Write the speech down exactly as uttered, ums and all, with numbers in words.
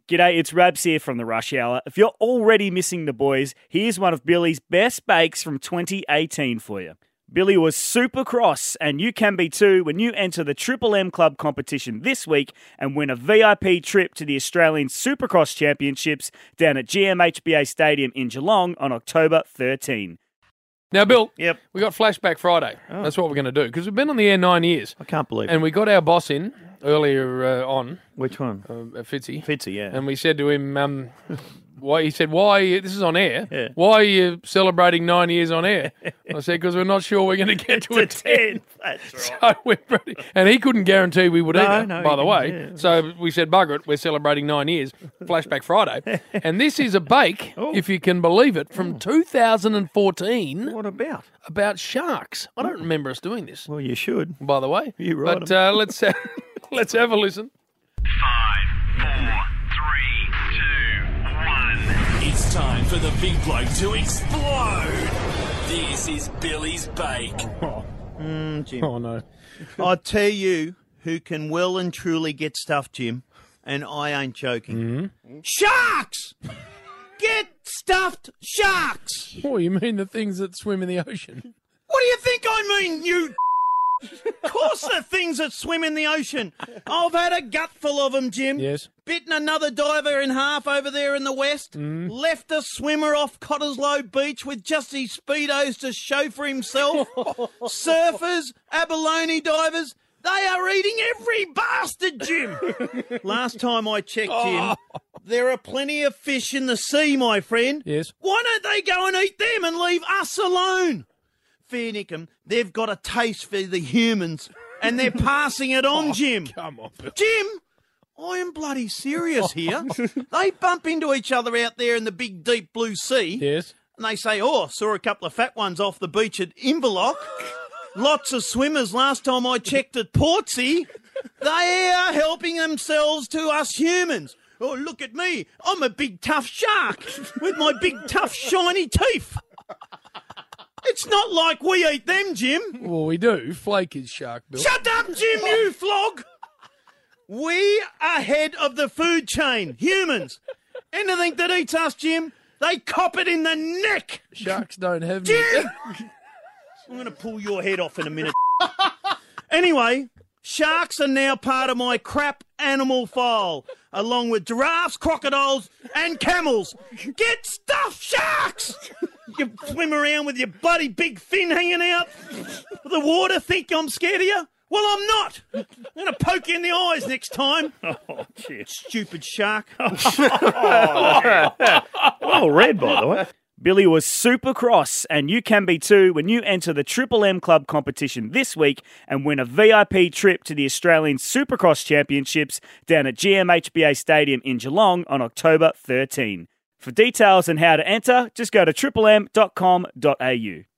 G'day, it's Rabs here from the Rush Hour. If you're already missing the boys, here's one of Billy's best bakes from twenty eighteen for you. Billy was super cross, and you can be too when you enter the Triple M Club competition this week and win a V I P trip to the Australian Supercross Championships down at G M H B A Stadium in Geelong on October thirteenth. Now, Bill, Yep. we got Flashback Friday. Oh. That's what we're going to do, because we've been on the air nine years. I can't believe And it. we got our boss in earlier uh, on, Which one? uh, Fitzy. Fitzy, yeah. And we said to him, um, why? He said, why, are you, this is on air, Yeah. why are you celebrating nine years on air? I said, because we're not sure we're going to get to a ten. That's right. So we're ready. And he couldn't guarantee we would No, either, no, by he the didn't, way. yeah. So we said, bugger it, we're celebrating nine years, Flashback Friday. And this is a bake, Oh. if you can believe it, from two thousand fourteen What about? about sharks. I don't remember us doing this, Well, you should. by the way. You right. But uh, let's, uh, let's have a listen. Five, four, three, two, one. It's time for the big bloke to explode. This is Billy's Bake. Mm, Jim. Oh, no. I tell you who can well and truly get stuffed, Jim, and I ain't joking. Sharks! Get stuffed sharks! Oh, you mean the things that swim in the ocean? What do you think I mean, you... Of course the things that swim in the ocean. I've had a gutful of them, Jim. Yes. Bitten another diver in half over there in the west. Left a swimmer off Cottesloe Beach with just his Speedos to show for himself. Surfers, abalone divers, they are eating every bastard, Jim. Last time I checked, Jim, there are plenty of fish in the sea, my friend. Yes. Why don't they go and eat them and leave us alone? Fair Nickum, they've got a taste for the humans and they're passing it on, Jim. Come on, Bill. Jim, I am bloody serious here. They bump into each other out there in the big, deep blue sea. Yes. And they say, oh, saw a couple of fat ones off the beach at Inverloch. Lots of swimmers last time I checked at Portsea. They are helping themselves to us humans. Oh, look at me. I'm a big, tough shark with my big, tough, shiny teeth. It's not like we eat them, Jim. Well, we do. Flake is shark, Bill. Shut up, Jim, you flog. We are head of the food chain, humans. Anything that eats us, Jim, they cop it in the neck. Sharks don't have Jim! I'm going to pull your head off in a minute. Anyway, sharks are now part of my crap animal file, along with giraffes, crocodiles, and camels. Get stuffed sharks! You swim around with your bloody big fin hanging out. The water think I'm scared of you? Well, I'm not. I'm going to poke you in the eyes next time. Oh, stupid shark. Well read, by the way. Billy was super cross, and you can be too when you enter the Triple M Club competition this week and win a V I P trip to the Australian Supercross Championships down at G M H B A Stadium in Geelong on October thirteenth. For details on how to enter, just go to triple m dot com dot a u.